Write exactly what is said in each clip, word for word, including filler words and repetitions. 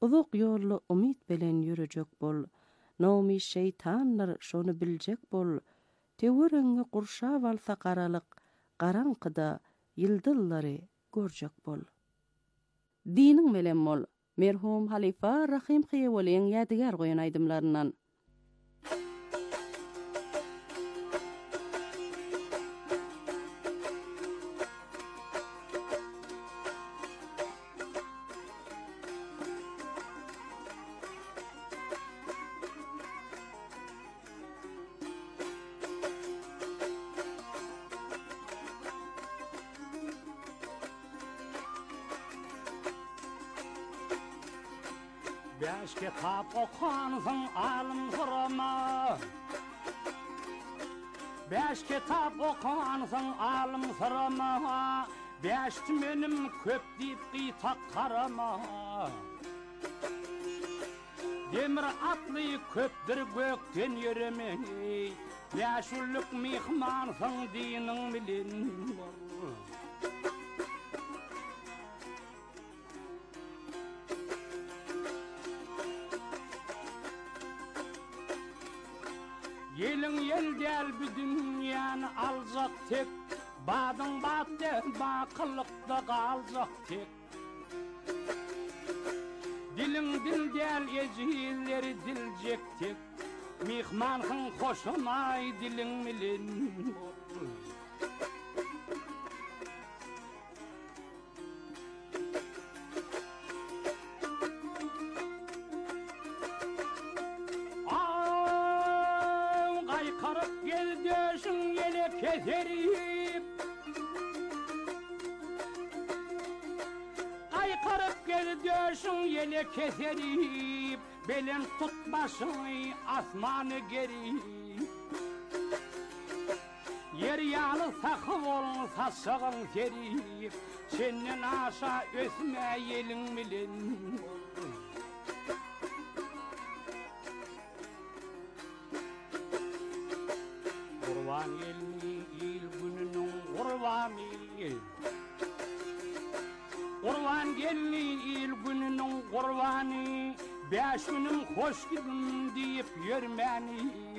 uzak ýolly umyt bilen ýürejek bol. Nomi şeytanlar şonu biljek bol. Tewreňe gurşap alsa garalyk, garaňkyda ýyldızlary görjek bol. Diniň bilen bol. Merhum Halifa Rahim Qiyeweliň ýadygar goýan aýdymlaryndan. Beş kitap okuansın alım sırama Beş kitap okuansın alım sırama Beş menim köp deyip qıytak karama Demir atlı köpdür gökten yürümeyi Beş ulluk mihmansın dinin bilin Yelin yel del bir dünyanı alacak tek Badın battı bakılıkta kalacak tek Dilin dil del ecihilleri diljek tek Mihmanhın hoşunay dilin milin Keserip Aykırıp geldiyorsun yele keserip Belen tutmasın asmanı geri Yer yalı sakı olun sasağın serip Senin aşağı ösme yelin bilin Kurban elini il gününün kurbanı Kurban gelini il gününün kurbanı Beş günüm hoş gidin deyip yürmeni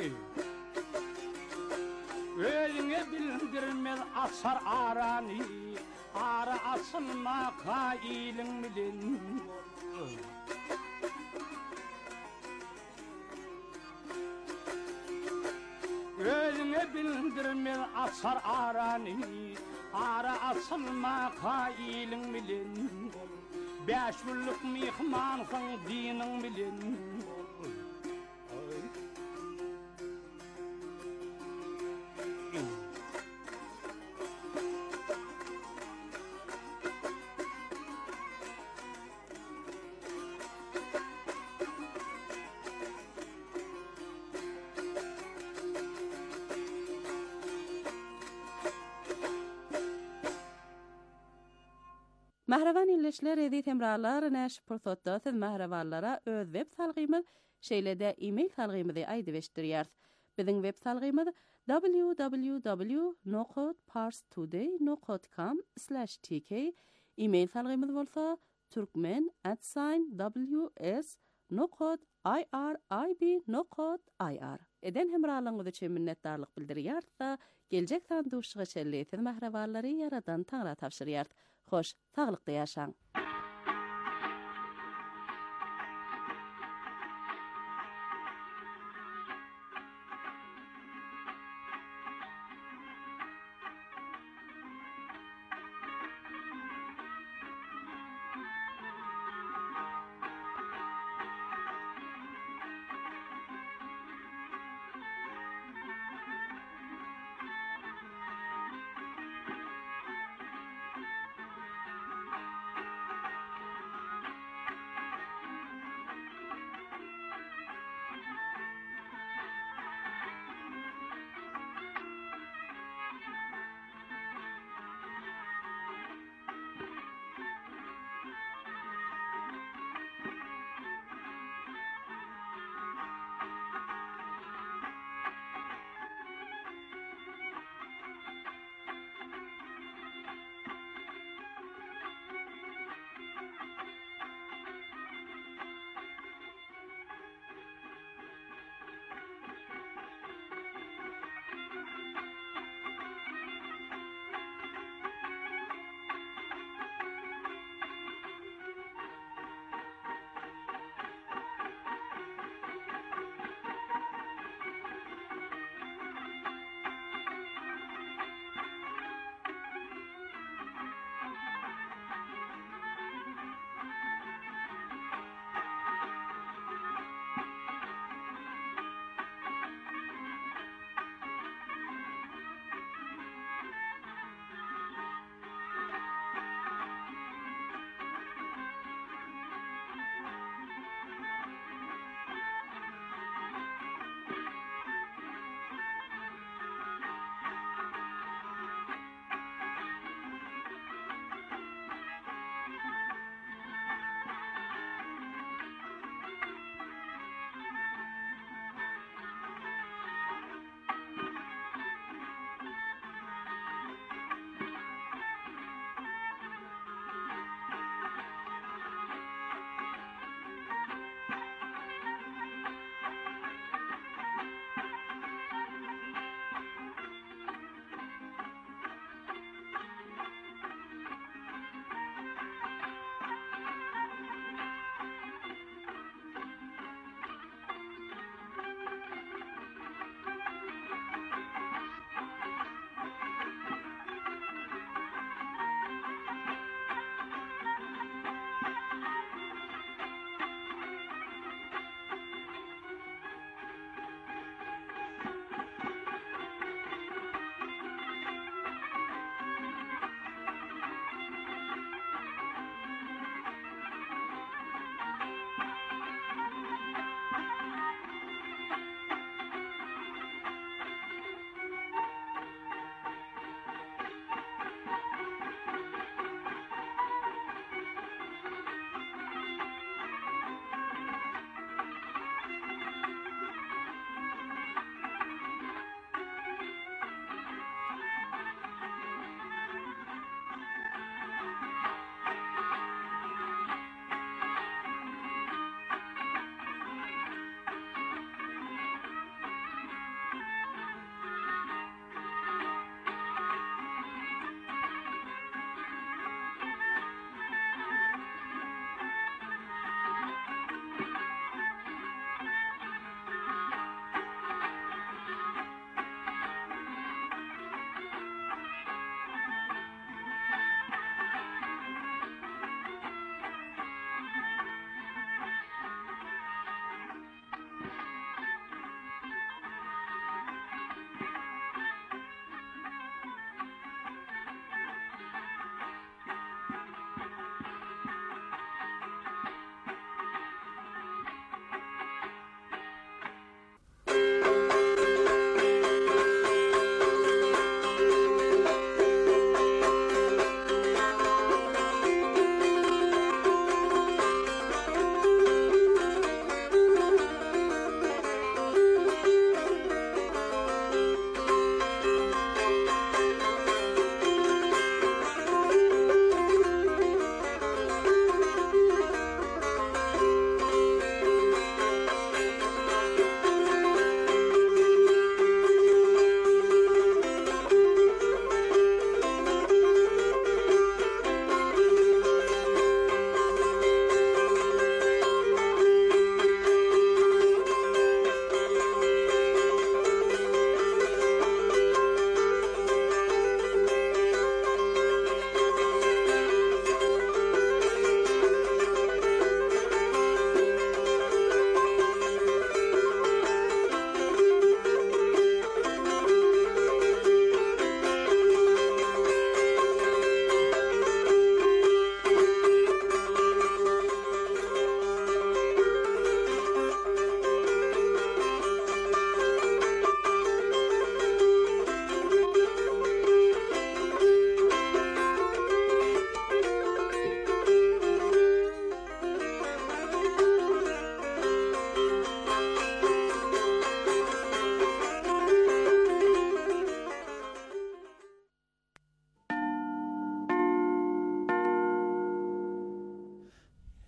Ölüne bildirmez asar aranı Ara asılma kailin bilin Ölüne bildirmez asar aranı Ara asılma kailin bilin Beş yıllık mihmansın dinin bilin Mahravan illeşler edi temralar näş pursatda siz mahravanlara öz web salgymyz şeýlede e-mail salgymyzy aýdyp Biziň web salgymyz w w w nokot parstoday nokot com slash t k e-mail salgymyz bolsa turkmen at w s nokot irib nokot i r Eden hemralyňyz üçin minnetdarlyk bildirýär. Geljek sanduşyga şelleýsiz mahrawanlary yaradan taňra tapşyrýar. Hoş, taglykda ýaşaň.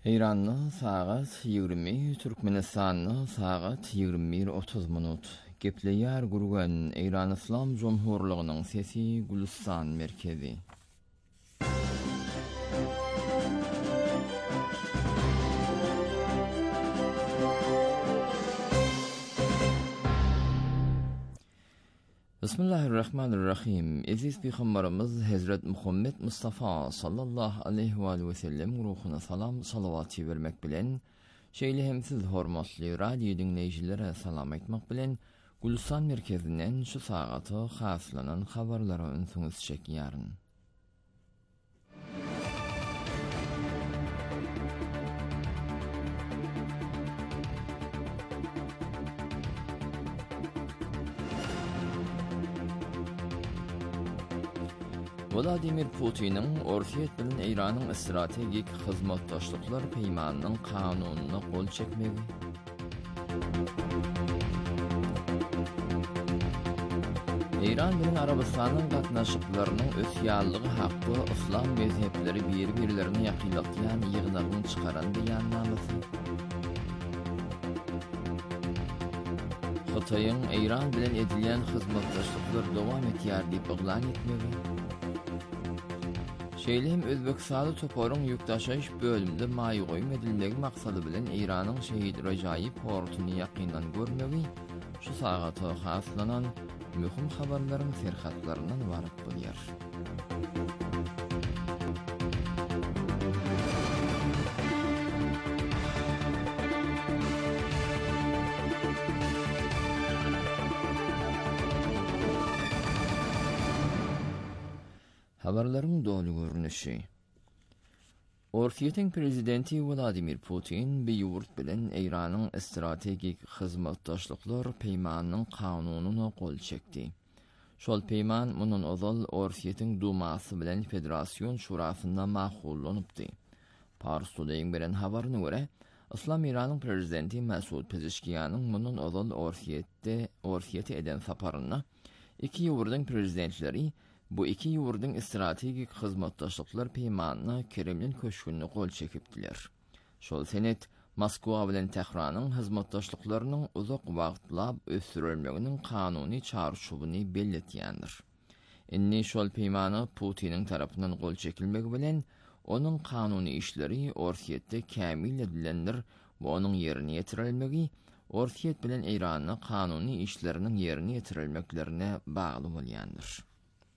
İranlı saat yigirmi, Türkmenistanlı saat yigirmi bir otuz minut. Gepleýär gurgan İran İslam Jomhurlygynyň sesi Gülistan merkezi. Bismillahirrahmanirrahim. Aziz Peygamberimiz Hazret Muhammed Mustafa sallallahu aleyhi ve sellem ruhuna salam salavatı vermek bilen, şeýle hem siz hormatly radio dinleýjilere salam aýtmak bilen, Gülistan merkezinden şu sagaty haslanan habarlara önsüňiz çekýäryn. Vladimir Putin'in Orfiyet bilen İran'ın stratejik hyzmatdaşlyklar peýmanynyň kanunyna gol çekmegi. İran bilen Arabistanyň gatnaşyklarynyň ösýanlygy hakda islam mezhepleri bir-birlerini ýakynlatýan ýygnagyny çykaran beýannamasy. Xitoýyň İran bilen edilýän hyzmatdaşlyklar dowam etýär diýip oglan etmegi. Şeýlem Özbekistany toparyň ýükdaşyş bölümde maý goýum edilmegi maksady bilen İranyň Şehit Rajaýy portuny ýakyndan görmegi şu sagaty haslanan mühim habarlaryň serhatlaryndan ibaret bolýar. Habarlaryň dolu görnüşi. Orfiyetiň prezidenti Vladimir Putin beýurt bilen İranyň stratejik hyzmatdaşlyklar peýmanynyň kanunyna gol çekdi. Şol peýman munun ozal Orfiyetiň dumasy bilen Federasiýon şurasynda maqullanypdy. Pars Today bilen habaryna görä, İslam İranyň prezidenti Mesud Pezeshkianyň munun ozal Orfiyetde Orfiyeti eden saparyna iki ýurdyň prezidentleri bu iki ýurdyň stratejik hyzmatdaşlyklar peýmanyna Kremlin köşkünni gol çekipdiler. Şol senet Moskwa bilen Tehranyň hyzmatdaşlyklarynyň uzak wagtlap ösürilmeginiň kanuny çarşubyny belletýändir. Inni şol peýmany Putiniň tarapyndan gol çekilmegi bilen onuň kanuny işleri Orfiyetde kämil edilendir we onuň ýerine ýetirilmegi Orfiyet bilen İranyň kanuny işleriniň ýerine ýetirilmeklerine bagly bolýandyr.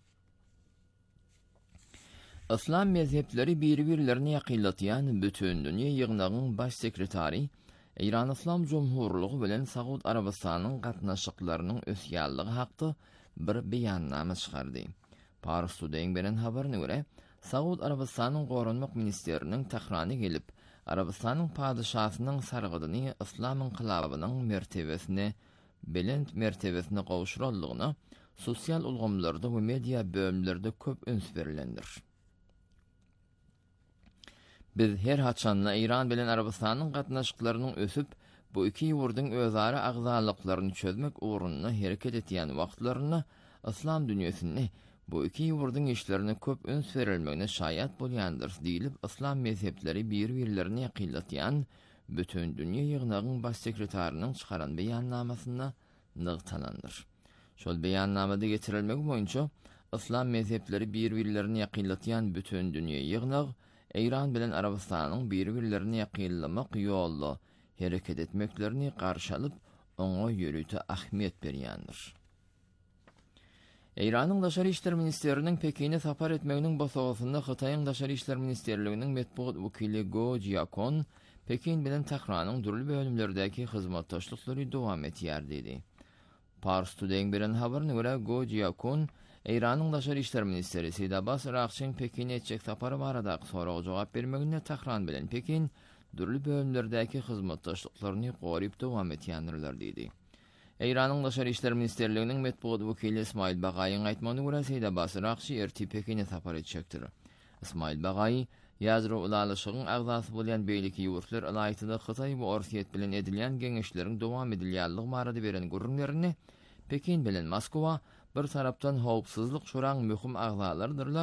İslam mezhepleri bir-birlerini ýakynlatýan bütün dünýä ýygnagynyň baş sekretary İran İslam Jomhurlygy bilen Saud Arabistanyň gatnaşyklarynyň ösýanlygy hakda bir beýannama çykardy. Pars Today bilen habaryna görä, Saud Arabistanyň Gorunmak ministeriniň Tehrana gelip, Arabistanyň padyşahynyň sargydyny İslam inqilabynyň mertebesine, belent mertebesine gowşurallygyna sosial ulgamlarda we media bölümlerinde köp öns berilendir. Biz her haçanla İran bilen Arabistanyň gatnaşyklarynyň ösüp, bu iki ýurdyň özara agzalyklaryny çözmek uğruna hereket etýän wagtlaryna İslam dünýäsinde bu iki ýurdyň işlerine köp öns berilmegine şaýat bolýandyr diýilip İslam mezhepleri bir-birlerini ýakynlatýan bütün dünýä ýygnagynyň baş sekretarynyň çykaran beýannamasynda nygtalandyr. Şol beýannamada getirilmegi boýunça İslam mezhepleri bir-birlerini ýakynlatýan bütün dünýä ýygnag İran bilen Arabistanyň bir-birlerini ýakynlamak ýolunda hereket etmeklerini garşy alyp, oňa ýörüte ahmiýet berýändir. İranyň Daşary işler ministeriniň Pekine sapar etmeginiň bosagasynda Hytaýyň Daşary işler ministerliginiň metbuat wekili Go Jiakon Pekin bilen Tehranyň durly bölümlerdäki hyzmatdaşlyklary dowam etýär dedi. Pars Today bilen habaryna görä Go Jiakon İranyň Daşary işler ministeri Seýid Abbas Araqçyň Pekine etjek sapary barada soraga jogap bermegine Tehran bilen Pekin durly bölümlerdäki hyzmatdaşlyklaryny goryp dowam etýändirler dedi. İranyň Daşary işler ministerliginiň metbuat wekili Ismail Bagaýyň aýtmagyna görä Seýid Abbas Araqçy erti Pekine sapar etjekdir. Ismail Bagaýy ýazry ulalyşygyň agzasy bolýan beýleki ýurtlar alaýtyda Hytaý we Orfiyet bilen edilýän geňeşleriň dowam edilýänligi barada beren gurrunlaryny Pekin bilen Moskwa bir tarapdan howpsuzlyk şuraň möhüm agzalardyrlar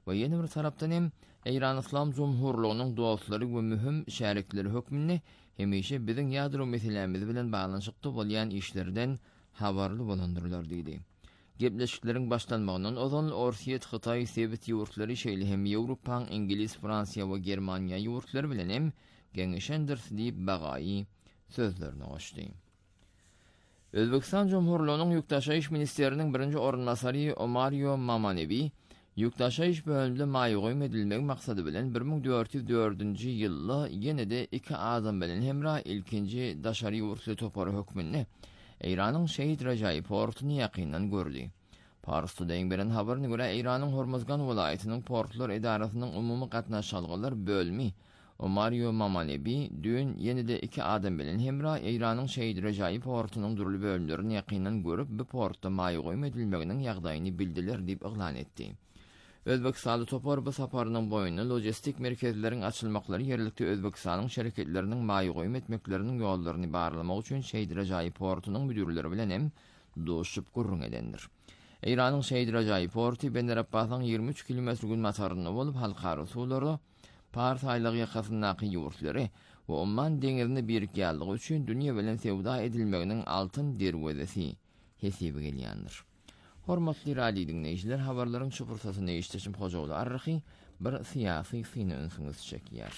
we ýene bir tarapdan hem Eýran Islam Jumhurlygynyň dostlary we mühim şerikleri hökmünde hemişe biziň ýadro meselemiz bilen baglanyşykda bolýan işlerden habarly bolandyrlar diýdi. Gepleşikleriň başlanmagynyň ozon Orsiýet, Hytaý, Sowet ýurtlary şeýle hem Ýewropaň Ingilis, Fransiýa we Germaniýa ýurtlary bilen hem geňeşendir diýip bagaýy sözlerini goşdy. Özbekistan Jumhurlygynyň ýurtdaşa iş ministeriniň birinji ornmasary Omario Mamanevi ýurtdaşa iş bölümde maýgoým edilmek maksady bilen bir ming dört ýüz dördünji ýylda ýene-de iki adam bilen hemra ilkinji daşary ýurtly topary hökmünde Eýranyň şehit Rajai portuny ýakynan gördü. Parsda deň beren habaryna görä Eýranyň Hormozgan welaýatynyň portlar edarasynyň umumy gatnaşalgylar bölmi Omario Mamanevi dün ýene-de iki adam bilen hemra Eýranyň şehit Rajai portunyň durly bölümlerini ýakynan görüp bu portda maýgoým edilmeginiň ýagdaýyny bildiler diýip eglan etdi. Özbekistan topar bu saparynyň boýuny logistik merkezleriň açylmaklary ýerlikde Özbekistanyň şeriketleriniň maýgoým etmekleriniň ýollaryny barlamak üçin Şehit Rajai portunyň müdürleri bilen hem doşup gurrun edendir. Eýranyň Şehit Rajai porty Bender Abbasyň ýygrimi üç kilometr gün matarynda bolup halkara suwlary, Pars aýlygy ýakasyndaky ýurtlary we Umman deňizine birik ýaldygy üçin dünýä bilen sewda edilmeginiň altyn derwezesi hesaba gelýändir. Hormatly radio dinleyijiler, habarlaryň şu fursatyny eşitişim hojagly arryhy bir syýasy syny öňsüňiz çekýär.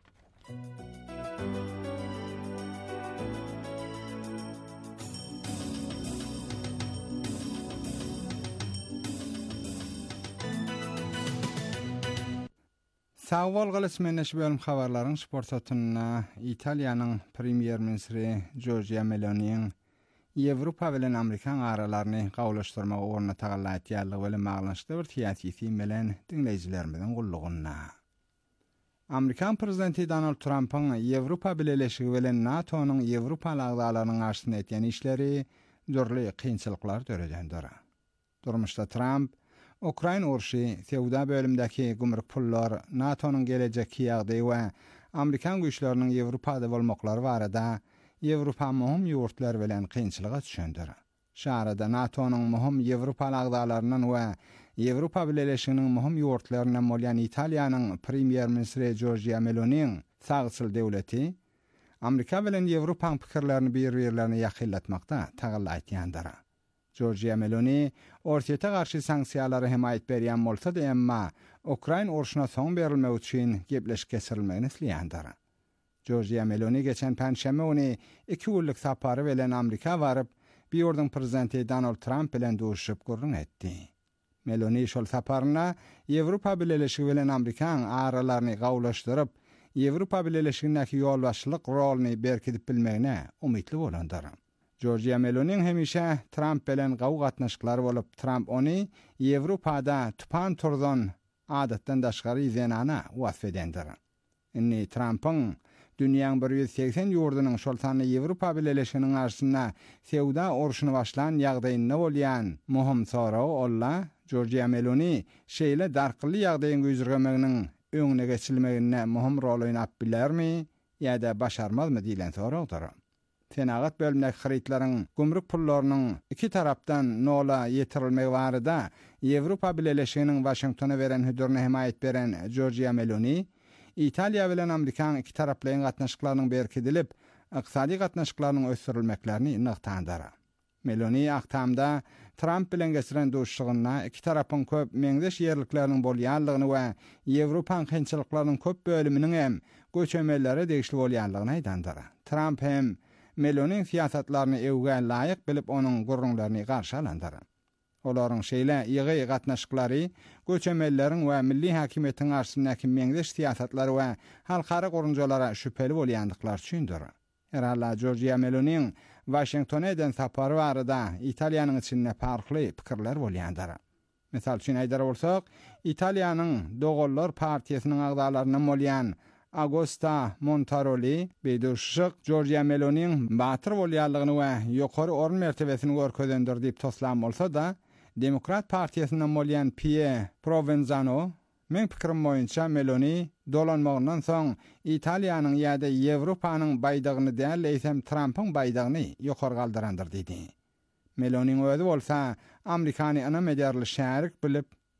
Sağwol galysmeneş bölüm habarlaryň sportatyna Italiýanyň premier ministri Giorgia Meloni'ň Ýewropa bilen Amerikan aralaryny gawlaşdyrmagy orna tagallatýarlygy bilen maglanyşykda bir täsiri bilen dinleýijilerimiziň gullugyna. Amerikan prezidenti Donald Trump'ın Ýewropa Birleşigi bilen NATO'nyň Ýewropa agdalarynyň garşyna etýän işleri dörli kynçylyklar döredendir. Durmuşda Trump Ukraina urşy, sewda bölümdäki gümrük pullar, NATO'nyň gelejeki ýagdaýy we Amerikan güýçleriniň Ýewropada bolmaklary barada Ýewropa muhim ýurtlar bilen kynçylyga düşendir. Şarada NATO'nyň muhim Ýewropa agdalarynyň we Ýewropa Birleşiginiň muhim ýurtlarynyň bolýan Italiýanyň premier ministri Giorgia Meloni'ň sagçyl döwleti Amerika bilen Ýewropa pikirlerini bir-birlerine ýakynlatmakda tagallatýandyr. Giorgia Meloni Orsiýete garşy sanksiýalary himayet berýän bolsa da emma Ukraina urşuna soň berilmek üçin gepleşik geçirilmegini isleýändir. Giorgia Meloni geçen Perşembe güni iki günlük sapary bilen Amerika baryp, bir ýurdun prezidenti Donald Trump bilen duruşyp gurrun etdi. Meloni şol saparyna Ýewropa Birleşigi bilen Amerikan aralaryny gawlaşdyryp, Ýewropa Birleşigindäki ýolbaşçylyk roluny berkidip bilmegine umytly bolandyr. Giorgia Meloni'ň hemişe Trump bilen gaw gatnaşyklary bolup, Trump ony Ýewropada tupan turdan adatdan daşgary ýzenana wasf edendir. Inni Trump'ın dünýäň bir ýüz seksen ýurdunyň şol sany Ýewropa Birleşiginiň arşyna sewda urşuny başlan ýagdaýyna bolýan muhim soraw olla Giorgia Meloni şeýle darkyly ýagdaýyň güýjürgemeginiň öňüne geçilmegine muhim rol oýnap bilermi ýa-da başarmazmy diýilen sorawdyr. Senagat bölümdäki harytlaryň gümrük pullarynyň iki tarapdan nola ýetirilmegi barada Ýewropa Birleşiginiň Washingtona beren hüdürine himayet beren Giorgia Meloni Italiýa bilen Amerikan iki taraplyň gatnaşyklarynyň berkidilip, ykdysady gatnaşyklarynyň ösürilmeklerini nyktandyr. Meloni aktamda Trump bilen geçiren duruşygyna iki tarapyň köp meňzeş ýerlikleriniň bolýanlygyny we Ýewropa kynçylyklarynyň köp bölüminiň hem göçemelere degişli bolýanlygyny aýdandyr. Trump hem Meloni'ň siýasatlaryny ewge laýyk bilip onuň gurrunlaryny garşy alandyr. Olaryň şeýle ýygy gatnaşyklary, göçemeleriň we milli hakimiýetiň arşyndaky meňzeş siýasatlary we halkara gurunjalara şüpheli bolýandyklar üçindir. Herhalde Giorgia Meloni'ň Washingtona eden sapary barada Italiýanyň içinde farkly pikirler bolýandyr. Mesal üçin aýdar bolsak, Italiýanyň Dogollar partiýasynyň agdalarynyň bolýan Augusta Montaroli beýdüşik Giorgia Meloni'ň batyr bolýanlygyny we ýokary orun mertebesini görkezendir diýip toslan bolsa da, Demokrat partiýasynyň bolýan Pierre Provenzano men pikirim boýunça Meloni dolanmagyndan soň Italiýanyň ýa-da Ýewropanyň baýdygyny däl eýsem Trump'yň baýdygyny ýokary galdyrandyr diýdi. Meloni'ň özi bolsa Amerikany ana medarly şärik bilip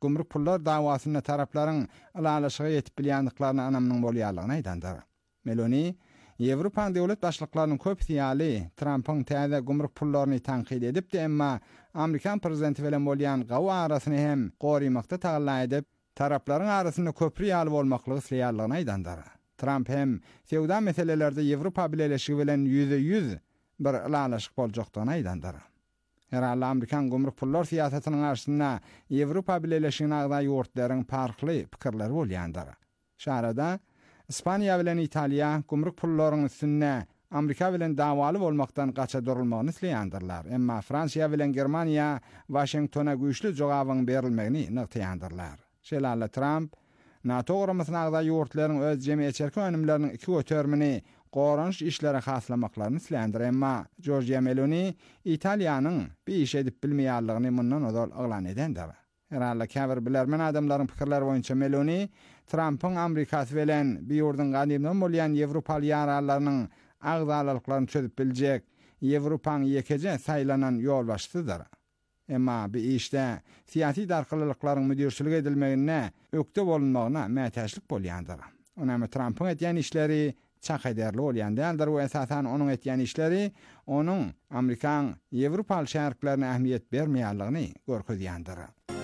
gümrük pullar davasyna taraplaryň alalaşyga ýetip bilýändiklaryny anamyň bolýarlygyny aýdandyr. Meloni Ýewropa döwlet başlyklarynyň köp ýaly Trumpyň täze gümrük pullaryny tanqid edip de emma Amerikan prezidenti bilen bolýan gawa arasyny hem gorymakda taýlan edip taraplaryň arasynda köprü ýaly bolmaklygy isleýärligini aýdandyr. Trump hem sewda meselelerde Ýewropa bileşigi bilen yüzde yüz bir alalaşyk boljakdygyny aýdandyr. Herhalde Amerikan gümrük pullar siýasatynyň arşynda Ýewropa bileşigine agda ýurtlaryň farkly pikirleri bolýandyr. Şarada İspaniya bilen Italiya gümrük pullarynyň üstünde Amerika bilen dawaly bolmakdan gaça durulmagyny isleýändirler. Emma Fransiýa bilen Germaniýa Washingtona güýçli jogabyň berilmegini nykdyandirler. Şeýle Trump NATO guramasyna agda ýurtlaryň öz jemgyýetçilik önümleriniň iki götermini goranç işlere haslamaklarını isleýändir. Emma Giorgia Meloni Italiýanyň bir iş edip bilmeýärligini mundan odal aglan edendir. Herhalde käbir bilermen adamlaryň pikirleri boýunça Meloni Trumpyň Amerikasy bilen bir ýurdun gadymdan bolýan Ýewropaly ýaralarynyň agdalalyklaryny çözüp biljek Ýewropaň ýekece saýlanan ýol başçysydyr. Emma bir işde siyasi darkılıklaryň müdirçilik edilmegine ökde bolunmagyna mätäçlik bolýandyr. Onamy Trumpyň etýän işleri çaq ederli bolýandyr we esasan onuň etýän işleri onuň Amerikan Ýewropaly şäherliklerine ähmiýet bermeýärligini görkezýändir.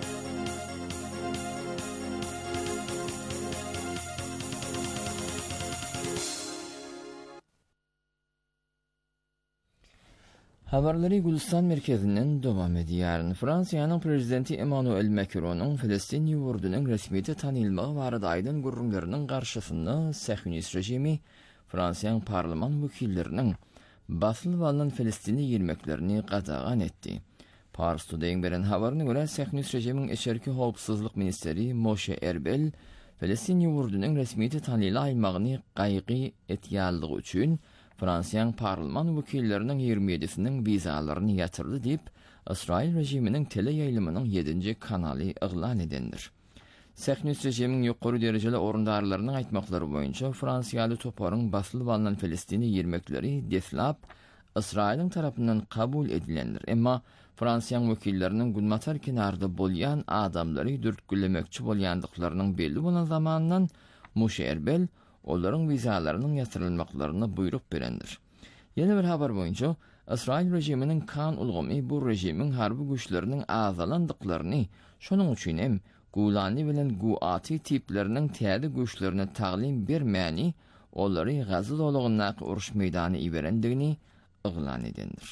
Habarları Gülistan merkezinden devam edýär. Fransiýanyň prezidenti Emmanuel Macron'un Filistin ýurdunyň resmiýete tanylmagy barada aýdan gurrunlarynyň garşysynda Sähünist rejimi Fransiýanyň parlament wekilleriniň basylyp alynan Filistini ýermeklerini gadagan etdi. Pars Today'ň beren habaryna görä Sähünist rejimiň eşerki howpsuzlyk ministeri Moshe Erbel Filistin ýurdunyň resmiýete tanylmagyny gaýgy etýärligi üçin Fransiýanyň parlament wekilleriniň ýigirmi ýedisiniň wizalaryny ýatyrdy diýip İsrail rejiminiň tele ýaýlymynyň ýedinji kanaly eglan edendir. Sähünist rejimiň ýokary derejeli orundarlarynyň aýtmaklary boýunça Fransiýaly toparyň basylyp alynan Filistini ýermekleri deslap İsrailiň tarapyndan kabul edilendir. Emma Fransiýanyň wekilleriniň Gulmatar kenarda bolýan adamlary dürtgülemekçi bolýandyklarynyň belli bolan zamanyndan Moshe Erbel olaryň wizalarynyň ýatyrylmaklaryna buyruk berendir. Ýene bir habar boýunça İsrail rejiminiň kan ulgamy bu rejimiň harby güýçleriniň azalandyklaryny, şonuň üçin hem Gulani bilen Guati tipleriniň täze güýçlerine taglim bermäni, olary Gaza dowlatyna uruş meýdany iberendigini eglan edendir.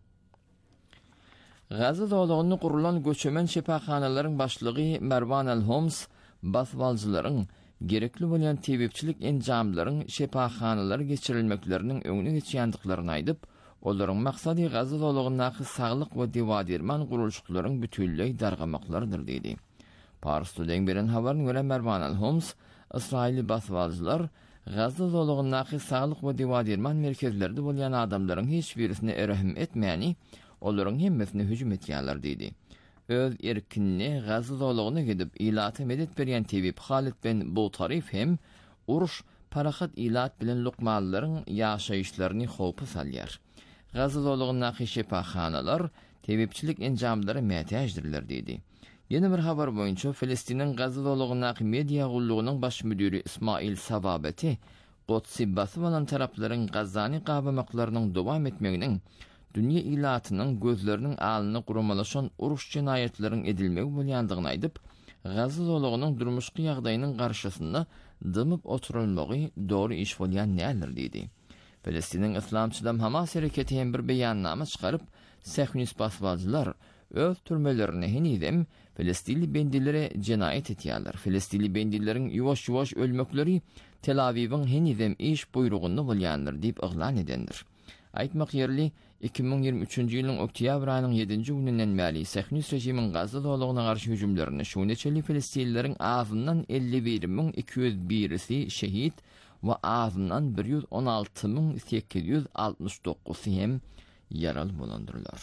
Gaza dowlatyny kurulan göçemen şepahanalaryň başlygy Mervan el-Homs baswalçylaryň gerekli bolýan tebipçilik enjamlaryň şepahanalary geçirilmekleriniň öňüne geçýändiklaryny aýdyp, olaryň maksady Gaza dowlatyna saglyk we dewadirman gurulşyklaryň bütünlüği dargamaklarydyr diýdi. Pars Today'ň beren habaryna görä Mervan el-Homs İsraili baswalçylar Gaza dowlatyna saglyk we dewadirman merkezlerinde bolýan adamlaryň hiç birisine erhem etmäni, olaryň hemmesine hüjüm etýärler diýdi. Öz erkinni Gaza dowlatyna gidip ilata medet berýän tebip Halit ben bu tarif hem uruş parahat ilat bilen lukmallaryň ýaşaýyşlaryny howpa salýar. Gaza dowlatyna şepahanalar tebipçilik enjamlary mätäjdirler diýdi. Ýene bir habar boýunça Filistiniň Gaza dowlatyna media gullugynyň baş müdiri İsmail Sababeti Qodsy basyp alan taraplaryň Gazany gabamaklarynyň dowam etmeginiň dünýä ilatynyň gözleriniň alyny guramalaşan uruş jinaýetleriniň edilmegi bolýandygyny aýdyp, Gaza dowlatynyň durmuşky ýagdaýynyň garşysynda dymyp oturulmagy dogry iş bolýan näler diýdi. Filistiniň Islamçylar Hamas hereketi hem bir beýannama çykaryp, Sähünist baswalçylar öz türmelerini henidem Filistinli bendilere cinayet etýärler. Filistinli bendilleriň ýuwaş-ýuwaş ölmekleri Tel Avivyň henidem iş buyrugunda bolýandyr diýip eglan edendir. Aýtmak ýerli iki bin ýigirmi üçinji ýylyň oktyabr aýynyň ýedinji güninden bäri Sähünist rejimiň Gaza dowlatyna garşy hüjümlerini şu neçeli Filistinlileriň azyndan elli bir bin iki yüz birisi şehit we azyndan bir yüz on alty bin sekiz yüz altmış dokuzy hem yaraly bolandyrlar.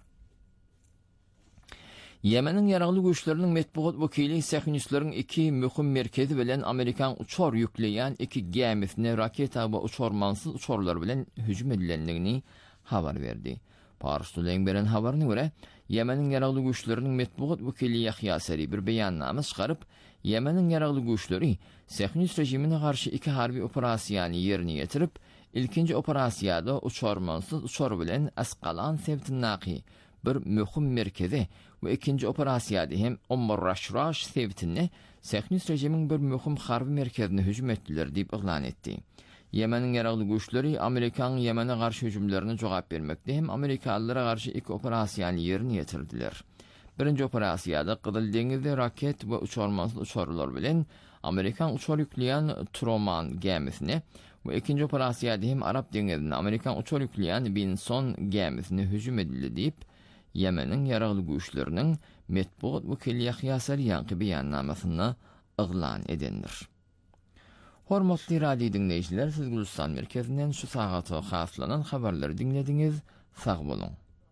Yemenin yaralı güçlerinin metbuat vekili Sähünistlerin iki mühim merkezi bilen Amerikan uçar yükleyen iki gemisine raketa ve uçormansız uçorlar bilen hücum edilenliğini haber verdi. Pars Today'ň beren habaryna görä, Yemenin yaraglı güçlerinin metbuat vekili Yahya Sari bir beyanname çıkarıp, Yemenin yaraglı güçleri Siyonist rejimine karşı iki harbi operasiyani yerini getirip, ilkinci operasiyada uçormansız uçor bilen Asqalan sevtinnaqi bir mühim merkezi ve ikinci operasiyada hem Omar Rashrash sevtinne Siyonist rejimin bir mühim harbi merkezine hücum ettiler deyip ilan etti. Yemenin yaraglı güçleri Amerikan Yemen'e karşı hücumlarına cevap vermekte hem Amerikalılara karşı iki operasiyani yerini getirdiler. Birinci operasiyada Kızıl Deniz'de raket ve uçormansız uçorlar bilen Amerikan uçor yükleyen Truman gemisine ve ikinci operasiyada hem Arap Denizi'ne Amerikan uçor yükleyen Binson gemisine hücum edildi deyip Yemen'in yaraglı güçlerinin metbuat vekili Yahya Sari yankı beyannamesini ilan edendir. Hormatly radio dinleyiciler, siz Gülistan merkezinden şu saata haslanan haberleri dinlediniz. Sağ olun.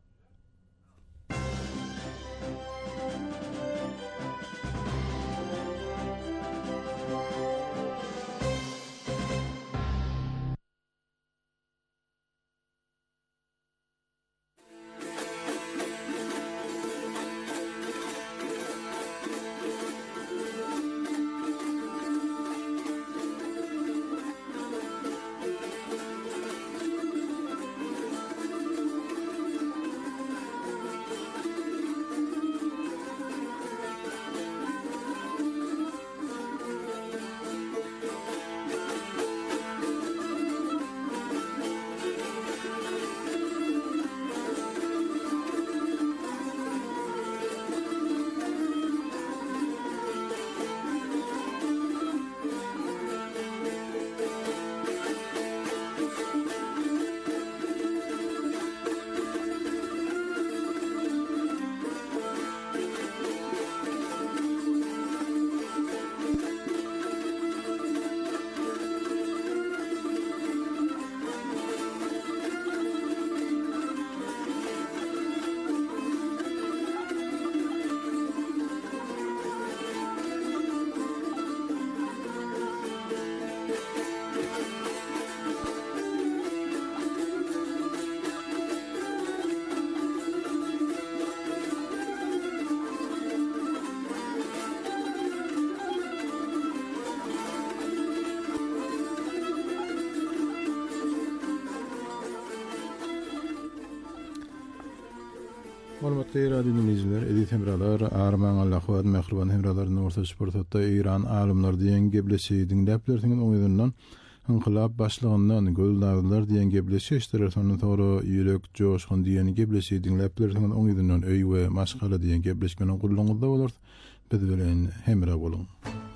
Hormatly radio dinleyijiler, edit hemralar, arman Allah'u mehriban hemralarının orta sportda İran alimler diyen geblesi dinläplerdiň oňundan inqilab başlygyndan göl dağlar diyen geblesi iştirakçylaryň tory ýürek joşgun diyen geblesi dinläplerdiň oňundan öý we maşgala diyen gebleşmeniň gullanyda bolar. Biz bilen hemra bolun.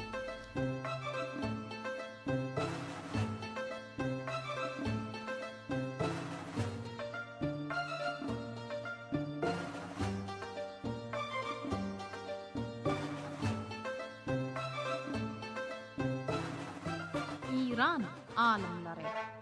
İran alimleri.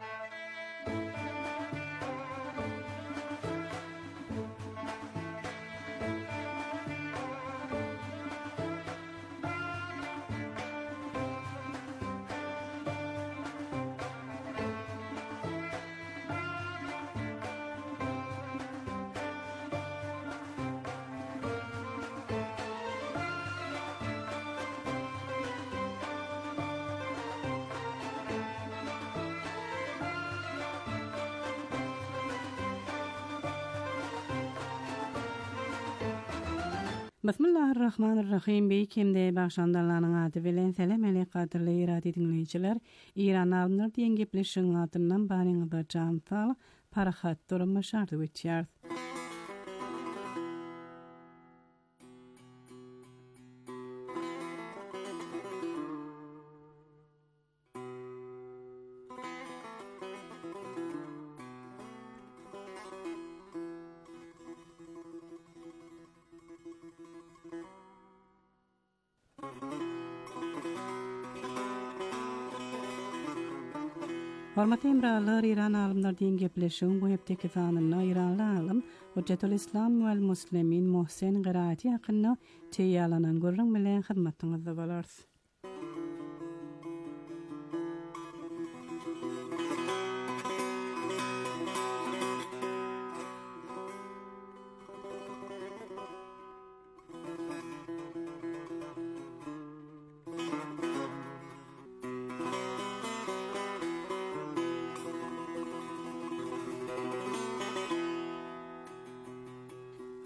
Bismillahirrahmanirrahim. Beýkemde bagşandarlaryň ady bilen selam aleykum gaderly radio dinleýijiler. İran alimler diýen gepleşiň atyndan baryňyzda jan sal, parahat durmy şarty geçýär. Hormatly hemralar, İran alimler diýen gepleşiň bu hepdeki zanyna İranly alim Hujjatul Islam wal Muslimin Mohsen Qiraati hakyna teýýarlanan görüň bilen hyzmatyňyzda bolar.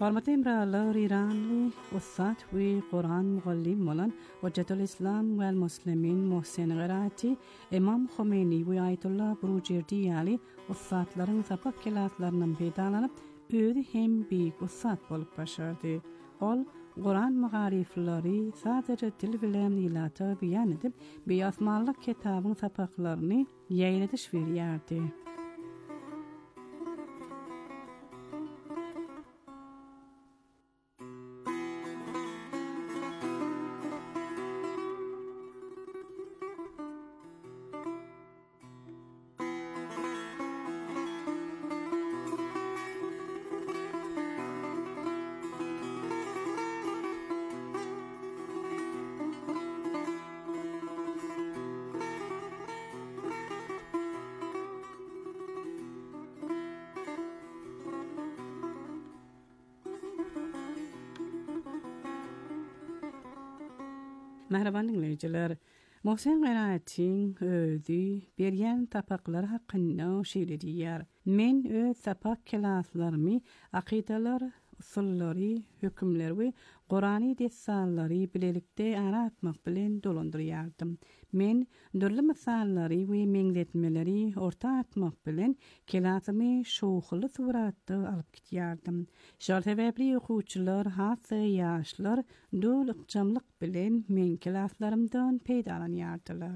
Hormatly emralar İranlı Ustad ve Kur'an muallim olan Hocjatul İslam ve Müslimin Muhsin Gharati, İmam Khomeini ve Ayetullah Burujerdi ali ustadların sapık kelatlarından faydalanıp öýüdi hem büyük ustad bolup başardy. Ol Kur'an magarifleri sadece dil bilen ilata beyan edip beyasmanlık kitabın sapıklarını yayınladyş berýärdi. Merhaba dinleyiciler. Muhsin Gharati'nin öýüdi berýän tapaklar hakkında şeýledýär. Men öz tapak kelaslarmy, akidalar, usullary, hükümler we Qur'any dersallary bilelikde aratmak bilen dolandyrýardym. Men dörli misallary we meňzetmeleri orta atmak bilen kelasymy şoğuly suratda alyp gitýärdim. Şol sebäpli okuwçylar, hasy ýaşlar dol ykjamlyk bilen men kelaslarymdan peýdalanýardylar.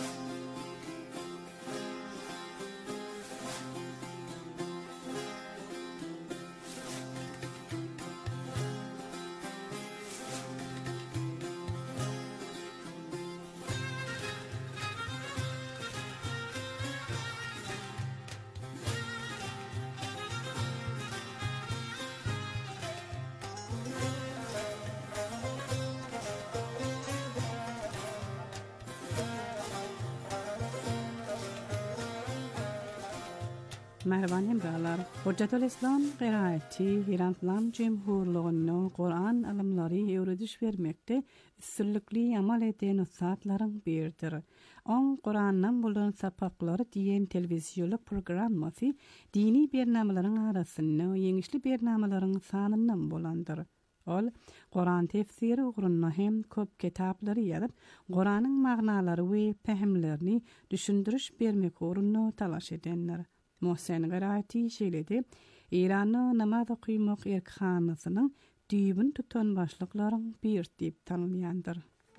Merhaba emralar. Hocjatul İslam Gharati İran İslam Cemhurluğunyň Kur'an alymlary öwrediş bermekde üstünlikli amal eden ustadlaryň biridir. On Kur'andan bolan sapaklary diýen telewiziýonlyk programmasy dini bernamalaryň arasynda ýeňişli bernamalaryň sanyndan bolandyr. Ol Kur'an tefsiri ugrunna hem köp kitaplary ýazyp, Kur'anyň magnalary we fehimlerini düşündiriş bermek ugrunna talaş edenler. Muhsin Gharati şeýledi, İranyň namaz okuymak erkanasynyň düýbün tutan başlyklaryň bir diýip tanylýandyr.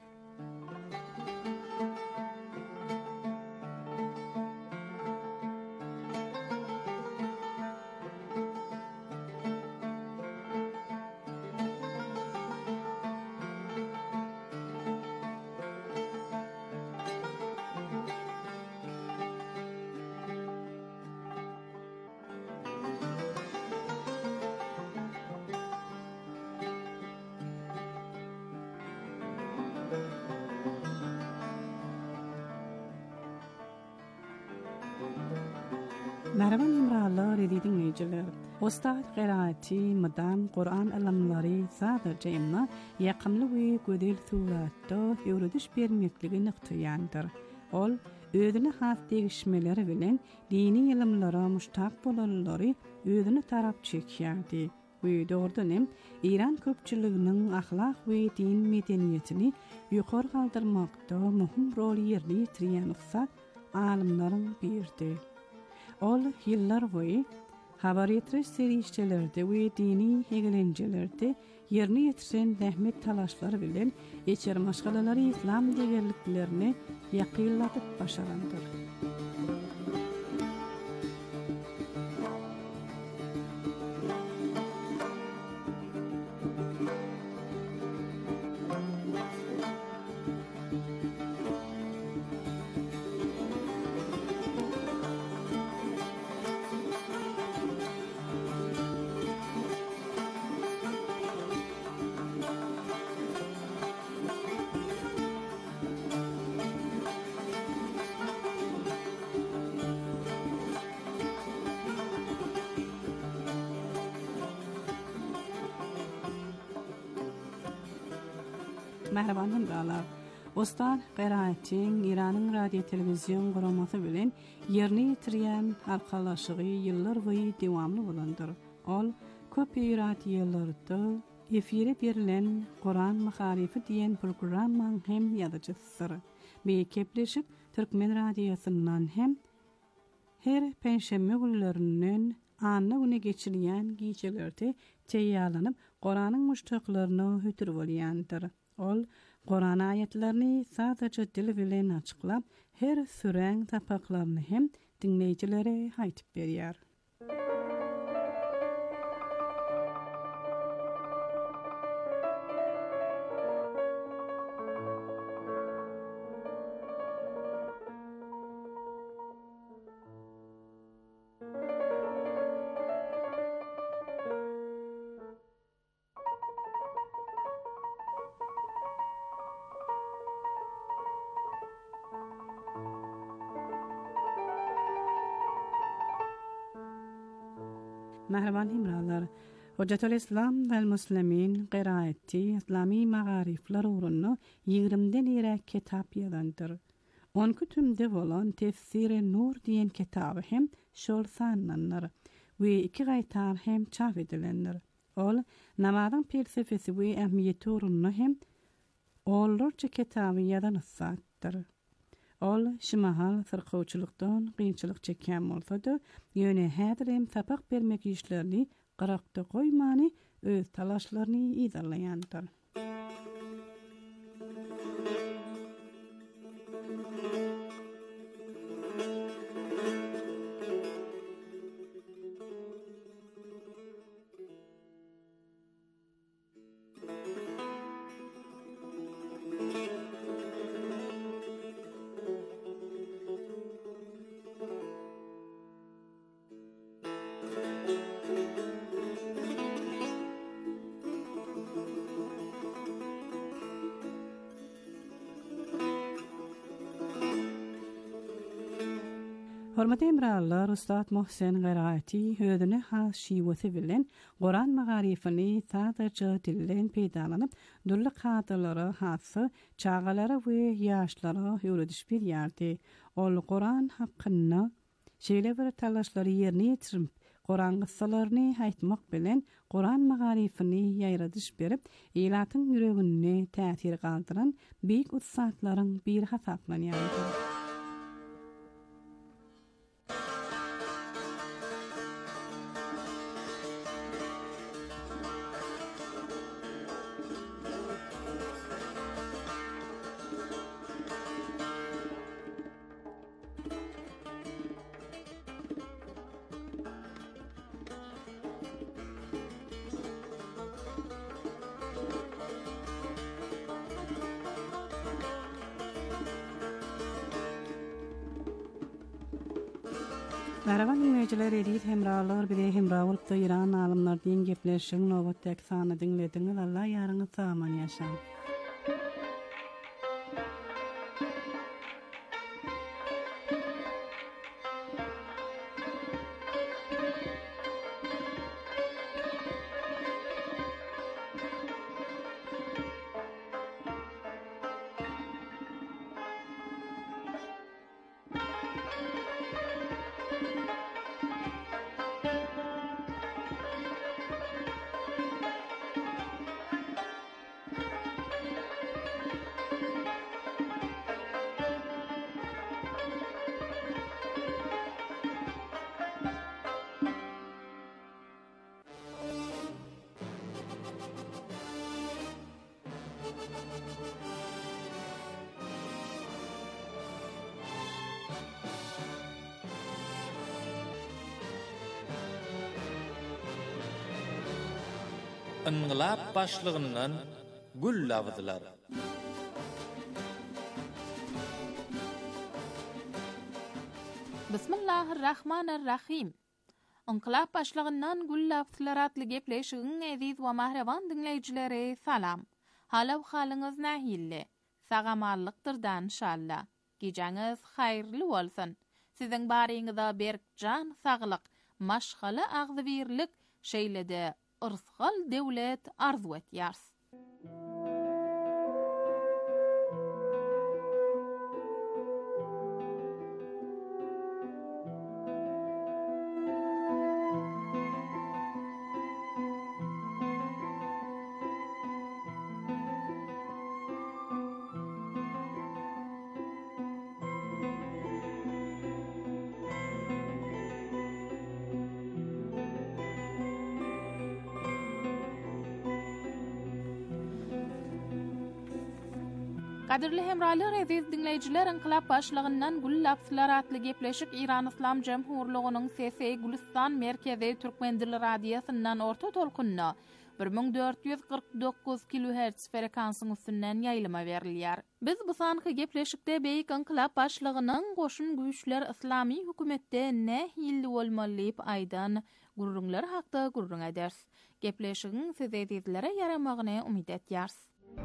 Merhaba emralar edin dinleyiciler. Ustad Gharati madam Kur'an alymlary sadece emma ýakymly we gödel suratda öwrediş bermekligini nykdaýandyr. Ol özüne has degişmeleri bilen dini ilmlara muştak bolanlary özüne tarap çekýärdi. We dogrudan İran köpçüliginiň ahlak we din medeniýetini ýokary galdyrmakda muhim rol ýerli ustad alimlaryň birdi. Ol yıllar boyu habar yetiriş serişçilerde ve dini hegelencelerde yerini yetiren zahmet talaşları bilen geçer maşgalaları İslam degerliklerini yakıllatıp başarandır. Merhaba emralar. Ustad Gharati'nin İran'ın radyo televizyon guraması bilen yerini yitirýän arkalaşygy ýyllar boýy dewamly bolandyr. Ol köp ýeratiýallarda efire berilen Guran maharifi diýen programmaň hem ýazyjysy. Beýkepleşip Türkmen radiosynyň hem her penşeme günlerinden anna güne geçirilýän giçelerde teýýarlanyp Guranyň muştaklaryny hötürip bolýandyr. Ol Guran ayetlerini sadece dil bilen açıklap her süren tapaklaryny hem dinleýijilere haýtyp berýär. Merhaban himralar. Hocatül İslam vel Müslimin qiraati İslami magarifler uğrunu yigrimden irek kitap yazandır. On kütümde bolan Tefsir-i Nur diyen kitabı hem şol sanlanır ve iki gaytar hem çap edilendir. Ol namazın felsefesi ve ehmiyeti uğrunu hem oldukça kitabı yazanısattır. Ol şimahal sırqawçylykdan qynçylyk çekýän bolsa-da, ýöne häzir hem sapak bermek işlerini gırakda goýmany öz talaşlaryny ýyzarlaýandyr. Hormatly emrallar, Ustad Mohsen Garaati hödüne has şiweti bilen Guran magarifini sadece dillen peýdalanyp, dürli kadylara hasy çağalara we ýaşlara ýöredip berýärdi. Ol Guran hakynda şeýle bir talaşlary ýerine ýetirip, Guran gyssalaryny haýtmak bilen Guran magarifini ýaýradyş berip, ýylatyň ýüregine täsir galdyran beýik ustadlaryň bir hasaplanýandy. Merhaban dinleyijiler, edit hemralar bire hemrawlyk da İran alymlar diýen gepleşiň nowatdaky sany dinlediňiz. Allah ýaryňyz saman ýaşaň. Inqilab başlığından gül lavdılar. Bismillahirrahmanirrahim. Inqilab başlığından gül lavdılar adlı gepleşigiň eziz we mahrewan dinleýijilere salam. Halaw halyňyz nähilli? Sagamalykdyrdan inşallah. Gejaňyz haýyrly bolsun. Siziň baryňyzda berkjan, saglyk, maşgala agzybirlik şeýlede Irsgal devlet arzu etýär. Qadirli hemralar aziz dinleyiciler, inqilab başlığından Gullapslar atlı gepleşik İran İslam Cemhurluğu'nun S S Gülistan Merkezi Türkmen Dili Radyosu'ndan orta tolkunna bir ming dört yüz qirq dokuz kilohertz frekansın üstünden yayılıma verilýär. Biz bu sanky gepleşikde beýik inqilab başlığının goşun güýçler İslami hökümetde nähilli bolmalyp aýdan gurrunlar hakda gurrun eders. Gepleşigiň siz edizlere yaramagyny umyt etýärs.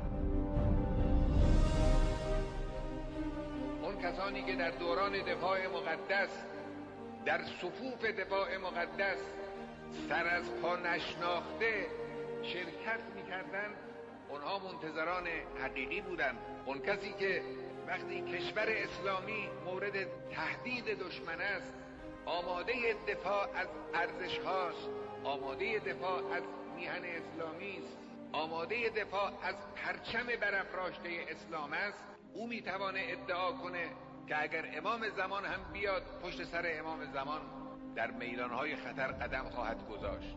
اون کسانی که در دوران دفاع مقدس در صفوف دفاع مقدس سر از پا نشناخته شرکت می‌کردند، اونها منتظران حقیقی بودند. اون کسی که وقتی کشور اسلامی مورد تهدید دشمن است آماده دفاع از ارزش‌هاست، آماده دفاع از میهن اسلامی است، آماده دفاع از پرچم برافراشته اسلام است، او میتوانه ادعا کنه که اگر امام زمان هم بیاد پشت سر امام زمان در میدانهای خطر قدم خواهد گذاشت.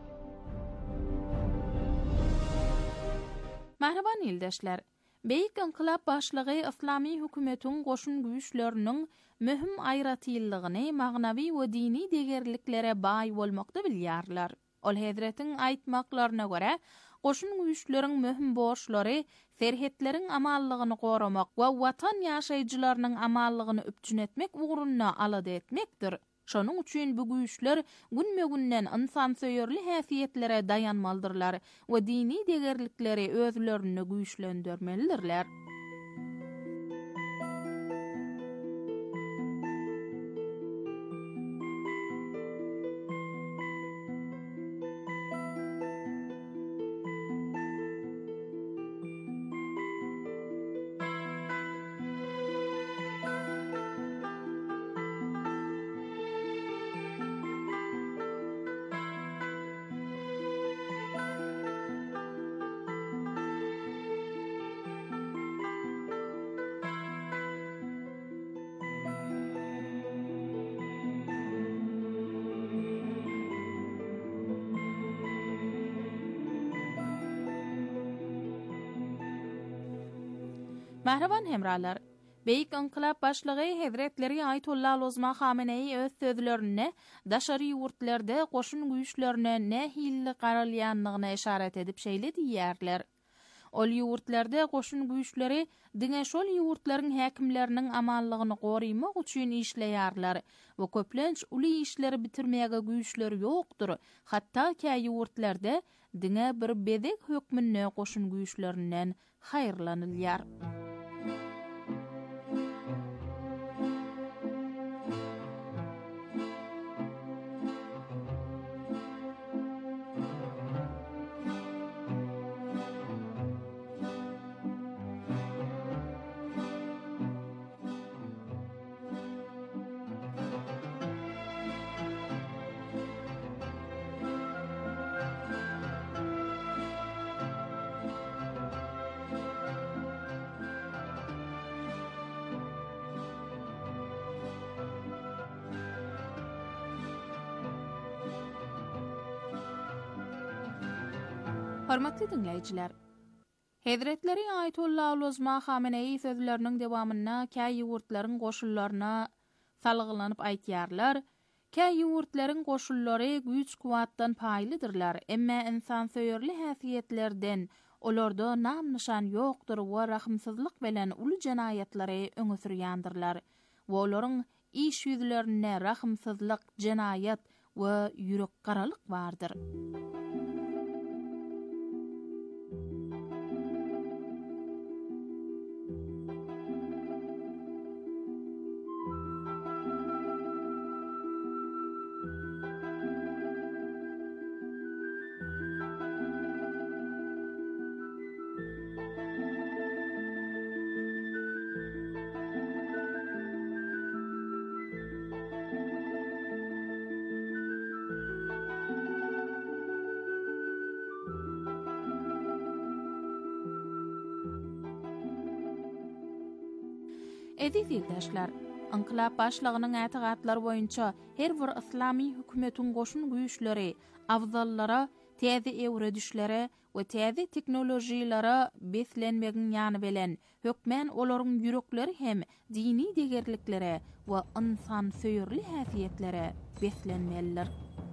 Mahraban ildeşler, beýik inqilab başlygy İslami hökümetiň goşun güýçleriniň möhüm aýratyllygyny magnawy we dini degerliklere baý bolmakda bilýärler. Ol Hazretiň aýtmaklaryna görä, goşun güýçleriň möhüm borçlary serhetleriň amallygyny goramak we watan ýaşaýjylarynyň amallygyny üpjünetmek ugrunna alada etmekdir. Şonuň üçin bu güýçler günme-günden insan söýerli häsiýetlere dayanmaldyrlar we dini degerlikleri özlerini güýçlendirmelidirler. Mahraban hemralar, beýik inqilab başlygy Hazretleri Ayetullah Lozma Hamenei öz sözlerine daşary ýurtlarda goşun güýçlerine nähilli garalýanlygyna işaret edip şeýle diýýärler. Ol ýurtlarda goşun güýçleri diňe şol ýurtlaryň häkimleriniň amanlygyny goraýmak üçin işleýärler we köplenç uly işleri bitirmäge güýçleri ýokdur. Hatda käý ýurtlarda diňe bir bedek hökmüne goşun güýçlerinden haýrlanylýar. Hormatly dinleyijiler, Hazretleri Ayetullah Lozma Hamenei sözleriniň dewamyna käý ýurtlaryň goşullaryna salgylanyp aýtýarlar. Käý ýurtlaryň goşullary güýç kuwatdan paýlydyrlar, emma insan söýerli häsiýetlerden olarda nam nişan ýokdur we rahmsyzlyk bilen uly jenaýatlary öňe sürýändirler. We olaryň iş ýüzlerine rahmsyzlyk, jenaýat we ýürek garalyk bardyr. Ediz ildeşler, inqilab başlygynyň ätigatlary boýunça her bir islami hökümetiň goşun güýçleri awzallara täze ewre düşlere we täze teknolojilara beslenmegin ýany bilen hökmen olaryň ýürekleri hem dini degerliklere we insan söýürli häsiýetlere beslenmeliler.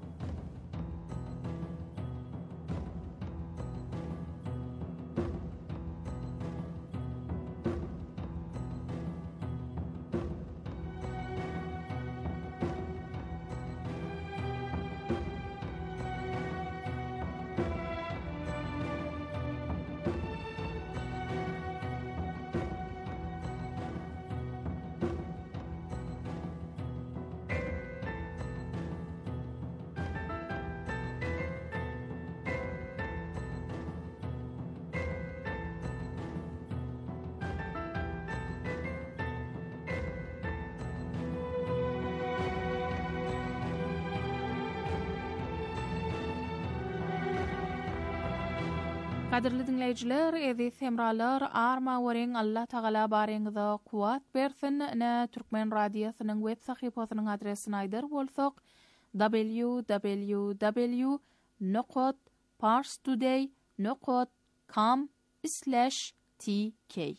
Kadirli dinleyijiler, ezi semralar, arma wering Allah Taala bareňize kuwat bersin. Ne Türkmen radiosynyň web sahypasynyň adresini aýdyr bolsak, w w w nokta parstoday nokta com slash t k.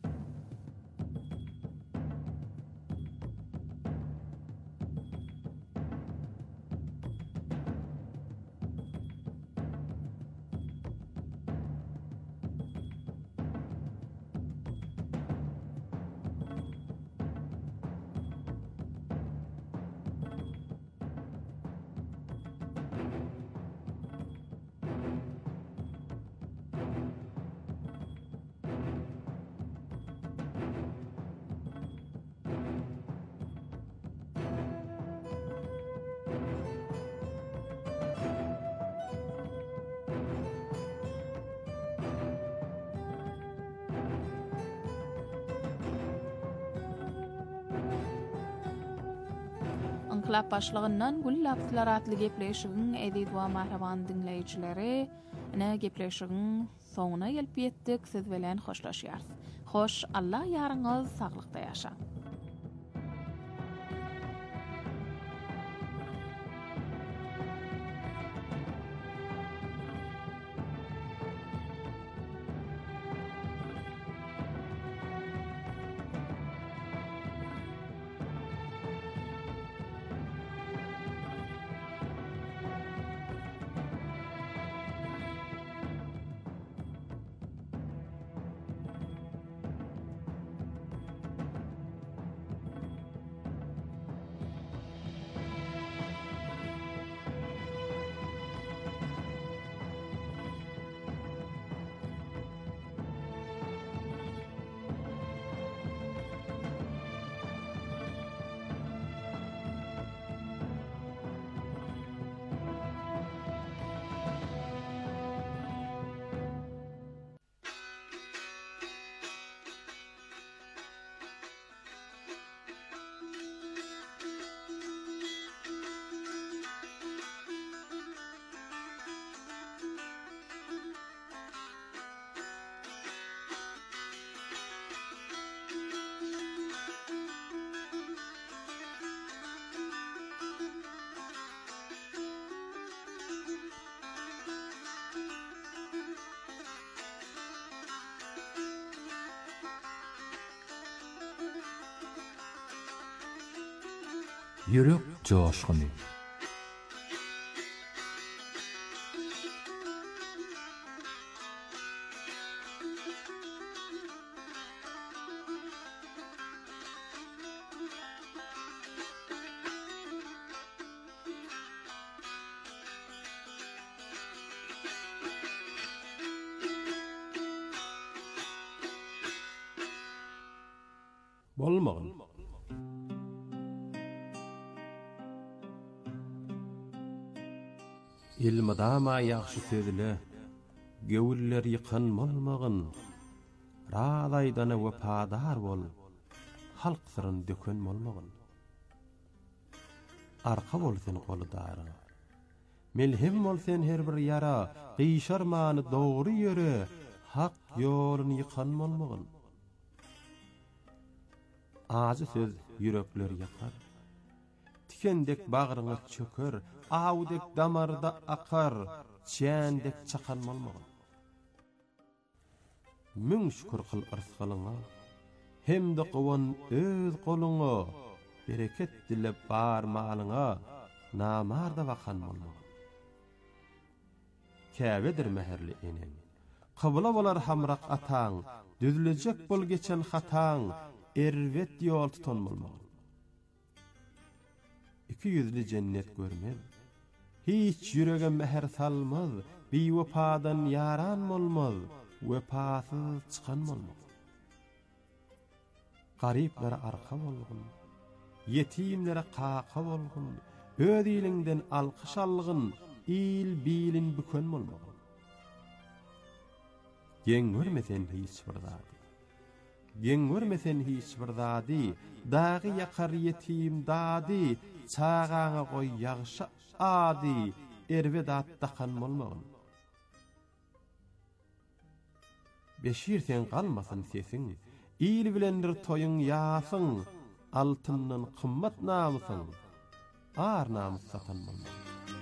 Inkılap başlığından gullapslar atlı gepleşigin ediz wa mahraban dinleyijileri, ne gepleşigin soňuna gelip ýetdik, siz bilen hoşlaşýarys. Hoş, Allah ýaryňyz saglykda ýaşa. Yürek coşkuny. Bolmagyn. Ilmadama ýaxşy sözle, gewiller ýykanmalmagyn, raýdaýdana wepadar bol, halk syryn dökenmalmagyn. Arka bolsyn goldary, melhem bolsyn her bir ýara, gyşarmany dogry ýöre, hak ýoluny ýykanmalmagyn. Azy söz yürekler yakar, tikendek bagryňa çöker, awdek damarda akar, çändek çakan bolmagy. Müň şükür kıl ırsgalyňa, hem de gowan öz goluňa bereket dilep barmalyňa namarda bakan bolmagy. Käbedir meherli enen. Kabula bolar hamrak ataň, düzülecek bol geçen hataň, erwet ýol tutan bolmagy. İki yüzlü cennet görmez. Hiç ýürege meher salmaz, biwepadan yaran bolmaz, wepasız çykan bolmaz. Garyplere arka bolgun, yetimlere kaka bolgun, öz ilinden alkyş algyn, il bilin büken bolmagy. Geň görmesen hiç bir zady. Geň görmesen hiç bir zady, dagy ýakar yetim dady, çağaňa goý ýagşy ady, erwe dat takan bolmagy. Beşir sen kalmasın sesin, il bilendir toyun yasın, altından kımmat namusın, ağır namus satan bolmagy.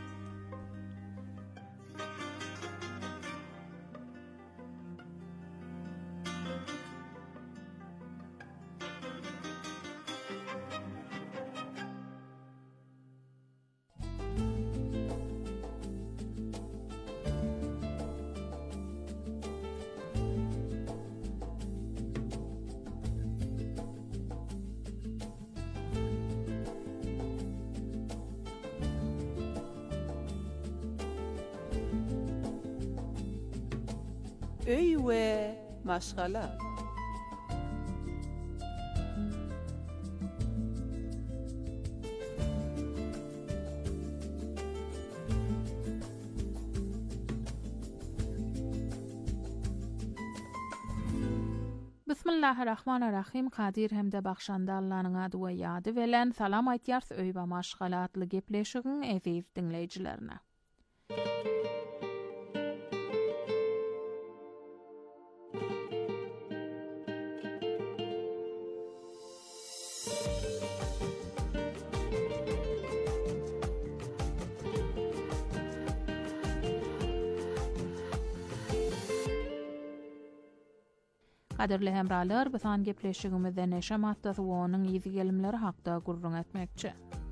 Öy we maşgala. Bismillahirrahmanirrahim. Kadir hem de bakşanda Allah'ın adı ve yadı velen salam aytyars öy we maşgala adlı gepleşigin eziz dinleyijilerine. Kadirli hemralar, bisan gepleşigimizde neşe maddası we onuň ýyzy gelimleri hakda gurrun etmekçi.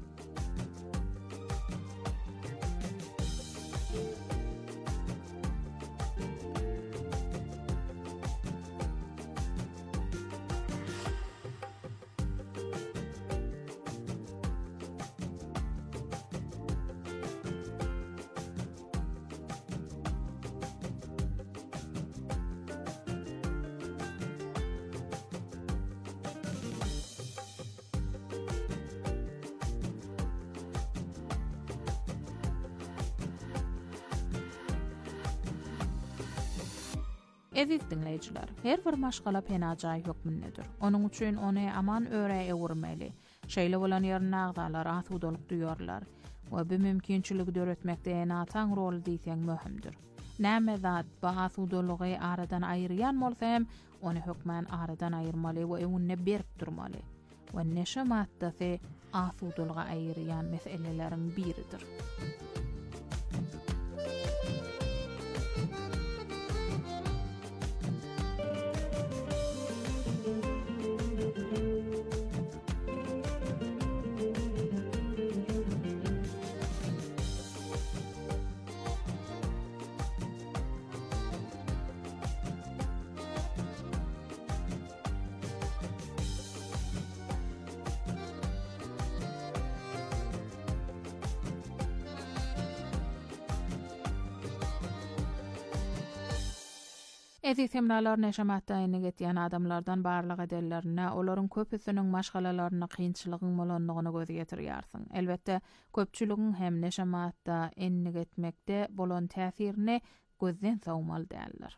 Eziz dinleyijiler, her bir maşgala penajaý hökmündedir. Onuň üçin ony aman öre ewirmeli. Şeýle bolan ýerine agdalar asudalyk duýarlar we bu mümkinçiligi döretmekde enataň rol diýsen möhümdir. Näme zat bu asudalygy aradan aýyrýan bolsam, ony hökmän aradan aýyrmaly we ewine berip durmaly. We neşe maddasy asudalyga aýyrýan meseleleriň biridir. Eziz hemralar, neşamatda ýene getýän adamlardan barlyk edellerine, olaryň köpüsiniň maşgalalaryna kynçylygyň bolanlygyny göze getirýärsiň. Elbetde, köpçüligiň hem neşamatda enne getmekde bolan täsirini gözden sagmaly däldir.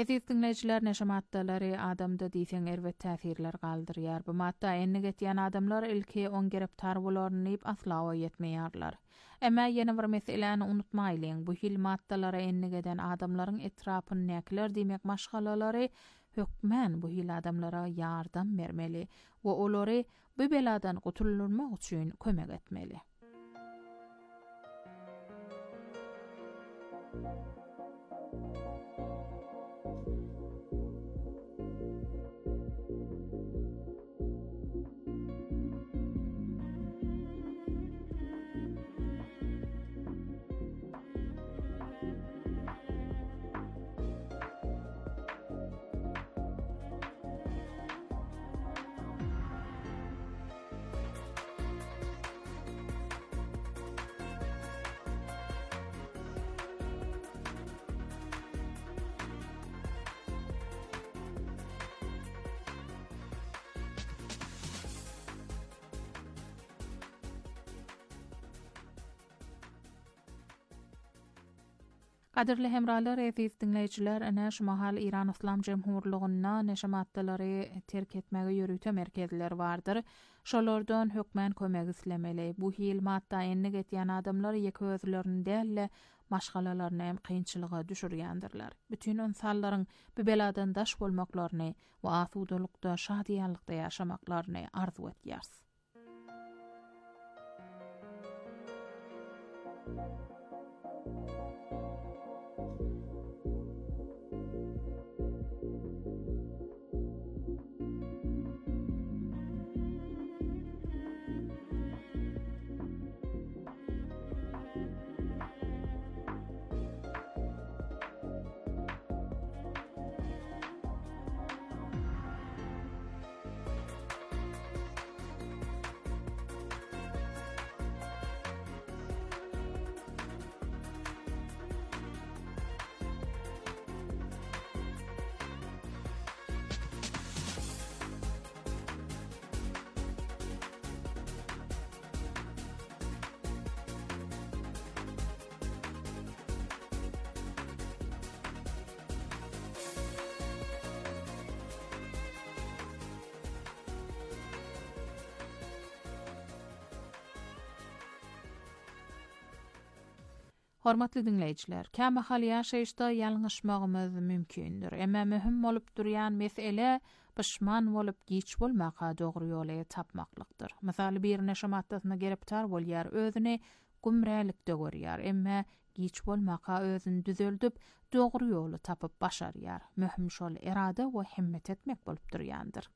Eziz dinleyiciler, neşamattalary adamda diýsen erwet täsirler galdyrýar. Bu madda enni getýän adamlar ilki on gereptar bolarnyp aslawa yetmeýärler. Emma ýene bir meseleni unutmaýlyň. Bu hil maddalara enni geden adamlaryň etrapyny näkiler diýmek maşgalalary hökmen bu hil adamlara ýardam bermeli we olary bu beladan gutulmak üçin kömek etmeli. Qadirli hemralar, eziz dinleyiciler, ene şu mahal İran İslam Cemhurluğuna neşamatlary terk etmege ýörüte merkezler vardır. Şolardan hökmen kömek islemeli. Bu hil madda enni getýän adamlar ýeke özlerini dälle maşgalalaryny hem kynçylyga düşürýändirler. Bütün insanlaryň bu beladan daş bolmaklaryny we asudulukda, şadiýanlykda ýaşamaklaryny arzu etýär. Hormatly dinleyijiler, käme hal ýaşaýyşda ýalňyşmagymyz mümkindir. Emma möhüm bolup durýan mesele pişman bolup giç bolmaka dogry ýoly tapmaklykdyr. Mysaly bir neşamatdasyna gereptar bolýar, özüni gumrälikde görýär, emma giç bolmaka özüni düzeltip dogry ýoly tapyp başarýar. Möhüm şol irada we himmet etmek bolup durýandyr.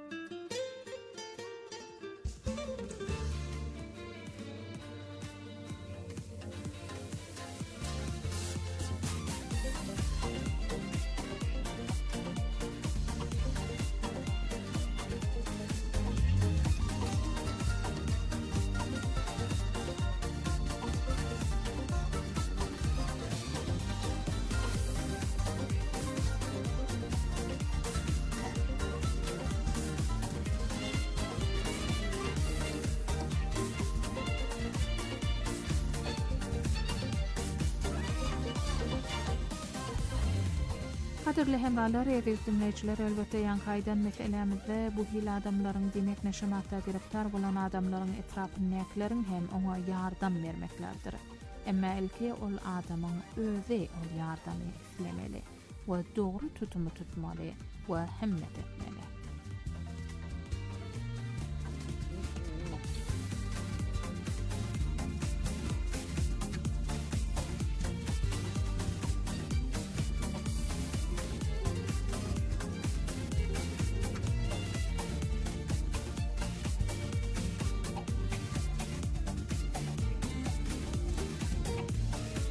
Qadirli hemralar, eziz dinleyiciler, elbette ýankaýdan meselemizde bu hil adamlaryň demek neşamatda gereptar bolan adamlaryň etrapyny näkilerin hem oňa ýardam bermeklerdir. Emma ilki ol adamyň özü ol ýardamy islemeli we dogry tutumy tutmaly we himmet etmeli.